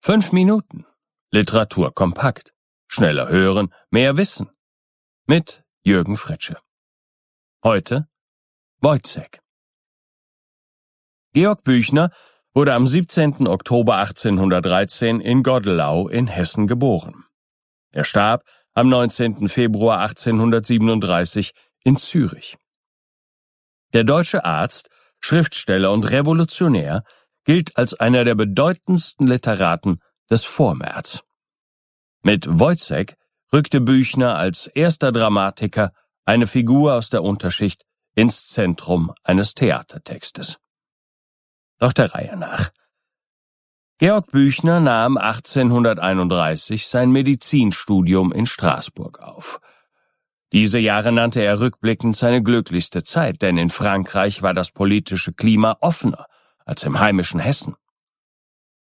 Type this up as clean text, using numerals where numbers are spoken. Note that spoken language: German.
5 Minuten. Literatur kompakt. Schneller hören, mehr wissen. Mit Jürgen Fritsche. Heute Wojciech. Georg Büchner wurde am 17. Oktober 1813 in Godelau in Hessen geboren. Er starb am 19. Februar 1837 in Zürich. Der deutsche Arzt, Schriftsteller und Revolutionär gilt als einer der bedeutendsten Literaten des Vormärz. Mit Wojciech rückte Büchner als erster Dramatiker eine Figur aus der Unterschicht ins Zentrum eines Theatertextes. Doch der Reihe nach. Georg Büchner nahm 1831 sein Medizinstudium in Straßburg auf. Diese Jahre nannte er rückblickend seine glücklichste Zeit, denn in Frankreich war das politische Klima offener als im heimischen Hessen.